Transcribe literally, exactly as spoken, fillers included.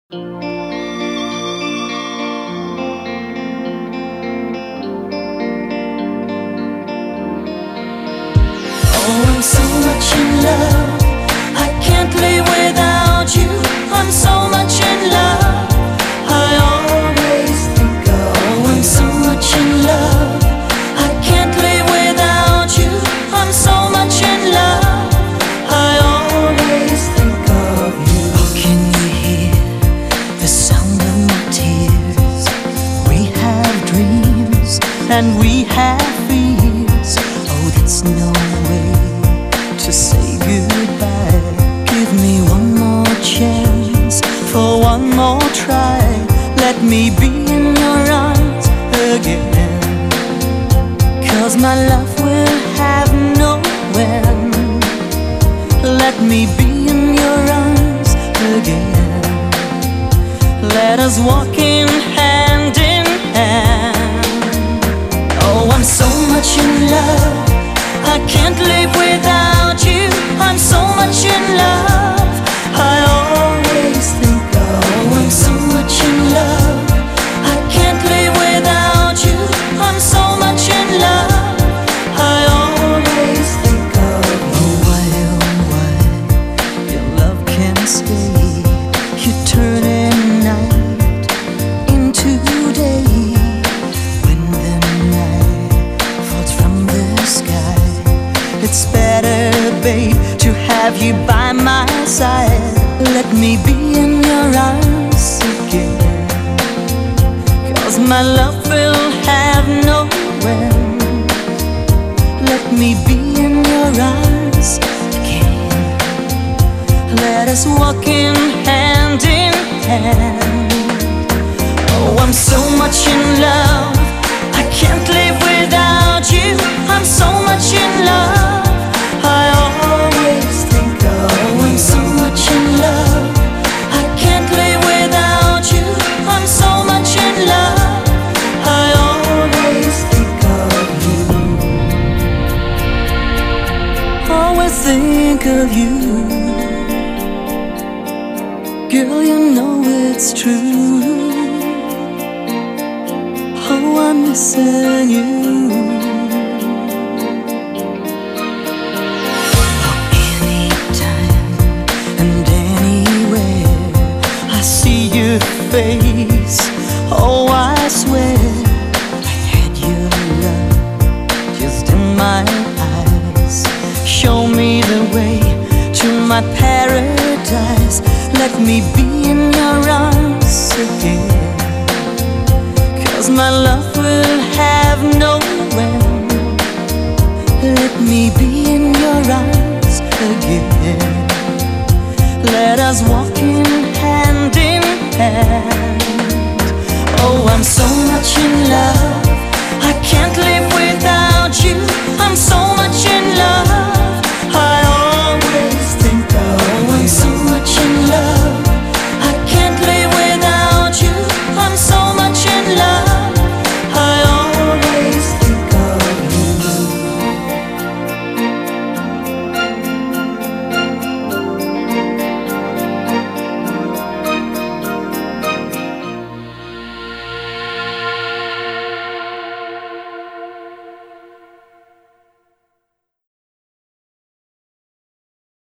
Oh, I'm so much in love, I can't live without you. I'm so much in love, I always think of you. Oh, I'm so much in love, I can't live without you. I'm so much in love, I always think of you. Oh, can you hear the sound of my tears? We have dreams and we have fears. Oh, that's no way to say goodbye. Give me one more chance for one more try. Let me be in your arms again, 'cause my love will have no end. Let me be in your arms again. Let us walk in hand in hand. Oh, I'm so much in love, I can't live without you. I'm so much in love, I always think of you. Oh, I'm so much in love, I can't live without you. I'm so much in love, I always think of you. Oh, why, oh, why your love can't stay. You turn a night into day. When the night falls from the sky, it's better, babe, to have you by my side. Let me be in your arms again, 'cause my love will have no end. Let me be in your arms again. Let us walk in hand in hand. Oh, I'm so much in love, I can't live without you. I'm so much in love, I always think of you. Oh, I'm so much in love, I can't live without you. I'm so much in love, I always think of you. Always think of you. Girl, you know it's true. Oh, I'm missing you. Face. Oh, I swear I had your love just in my eyes. Show me the way to my paradise. Let me be in your arms again, 'cause my love will have no end. Let me be in your arms again. Let us walk in hand in hand. Oh, I'm so much in love, I can't live